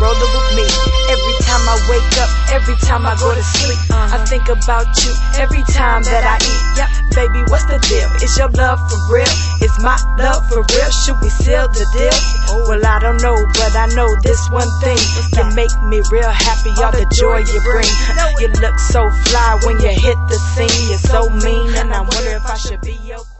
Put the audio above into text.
rolling with me. Every time I wake up, every time I go to sleep, I think about you every time that I eat. Yep, baby, what's the deal? Is your love for real? Is my love for real? Should we seal the deal? Well, I don't know, but I know this one thing can make me real happy, all the joy you bring. You look so fly when you hit the scene. You're so mean, and I wonder if I should be your